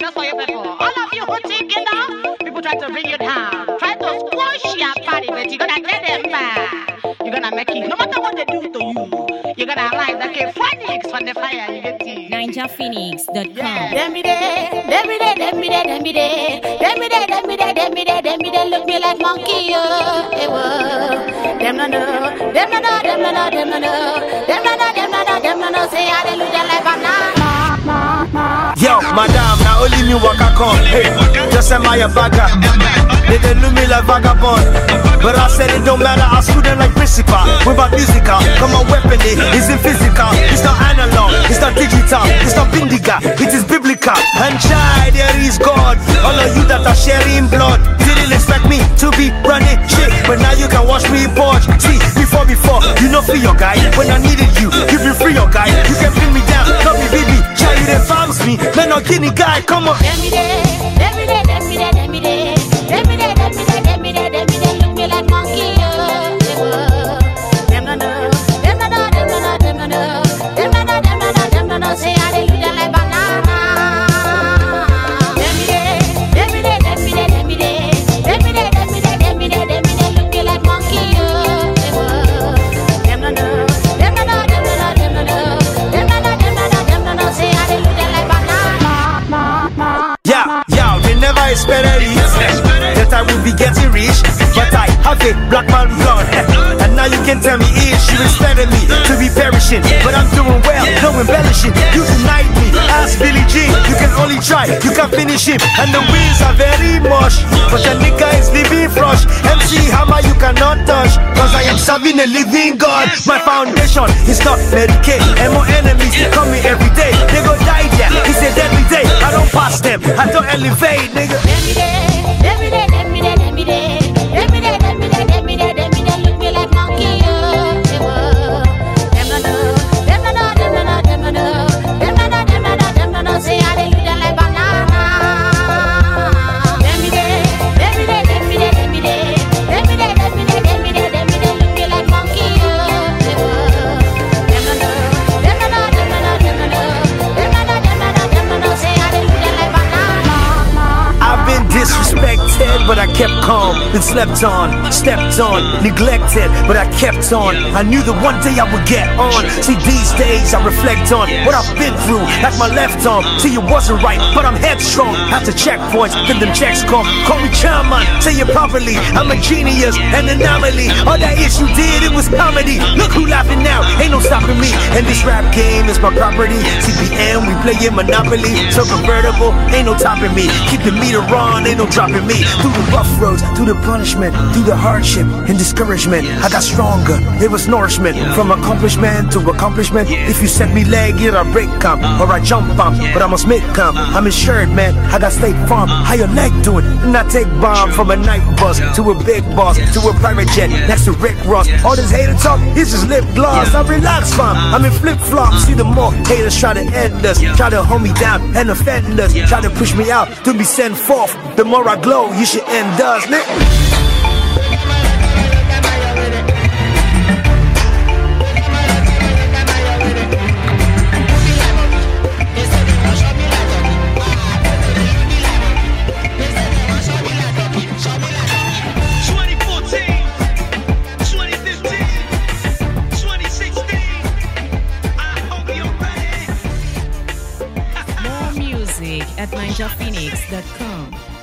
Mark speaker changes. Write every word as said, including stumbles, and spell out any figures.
Speaker 1: I saw you before. All of you who think, you know, people try to bring you down, try to squash your body, but you're gonna get them back. You're gonna make it. No matter what they do to you, you're gonna realize that okay, Phoenix from the fire, you get it.
Speaker 2: Ninja Phoenix dot com.
Speaker 1: Dem be there, dem be there, dem be there, dem be there, dem be there, dem be there, dem be there, dem be there, look me like monkey, yo. Hey, whoa. Dem no know, dem no know, dem no know, dem no know, dem no know, dem no know, dem no know, say hallelujah like banana.
Speaker 3: Yo, madam, now only me waka come. Hey, just am I a bagger? They dey look me like vagabond, but I said it don't matter. I student like principal. With my musical, come on, weapon it isn't physical. It's not analog, it's not digital, it's not bindiga, it is biblical. And child, there is God. All of you that are sharing blood didn't expect me to be running shit, but now you can watch me purge. See, before before, you know free your guy. When I needed you, you been free your guy. You can bring me down, not me baby. Child, you didn't farms me, man, no guinea guy. Come on.
Speaker 1: Dem be there, dem be there, dem be there, dem be there, dem be there, dem be there, dem be there, dem be there, look me like monkey, yo. Dem no know, dem no know, dem no know, dem no know, dem no know, dem no know, dem no know, say hallelujah like banana. Dem be there, dem be there, dem be there, dem be there, dem be there, dem be there, dem be there, dem be there, look me like monkey, yo. Dem no know, dem no know, dem no know, dem no know, dem no know, dem no know, dem no know, say hallelujah like banana.
Speaker 3: Yeah, yeah, they never expected it that I would be getting rich, but I have a black man blood. And now you can tell me ish, you expected me to be perishing, but I'm doing well, no embellishing. You denied me, ask Billie Jean. You can only try, you can finish him, and the wheels are very mush, but the nigga is living flush. M C Hammer you cannot touch, cause I am serving a living God. My foundation is not Medicaid, and more enemies come me every day. They go die there, it's a deadly day. I don't pass them, I don't elevate, nigga.
Speaker 1: Dem be there, dem be there, dem be there, dem be there, dem be there, dem be there, dem be there, look me like monkey, yo. Dem no know, dem no know, dem no know, dem no know, dem no know, dem no know, dem no know, say hallelujah like banana. Dem be there, dem be there, dem be there, dem be there, dem be there, dem be there, dem be there, dem be there, look me like monkey, yo. Dem no know, dem no know, dem no know, dem no know, dem no know, dem no know, dem no know, say hallelujah like banana.
Speaker 3: I've been disrespected, but I kept calm. Been slept on, stepped on, neglected, but I kept on. I knew that one day I would get on. See, these days I reflect on what I've been through, like my left arm. See, it wasn't right, but I'm headstrong. After checkpoints, then them checks come. Call me chairman, say it properly. I'm a genius, an anomaly. All that ish you did, it was comedy. Look who laughing now, ain't no stopping me. And this rap game is my property. C P M, we play in Monopoly. So convertible, ain't no topping me. Keep the meter on, ain't no dropping me. Through the rough roads, through the punishment, through the hardship and discouragement, I got stronger. It was nourishment, from accomplishment to accomplishment. If you set me leg, it'll break come, or I jump on, but I must make come. I'm insured, man, I got State Farm. How your leg doing? And I take bomb from a night bus to a big boss, to a private jet next to Rick Ross. All this hater talk is just lip gloss. I relax, fam, I'm in flip flops. See the more haters try to end us, try to hold me down and offend us, try to push me out to be sent forth. The more I glow, you should end us, nigga.
Speaker 2: At ninja phoenix dot com.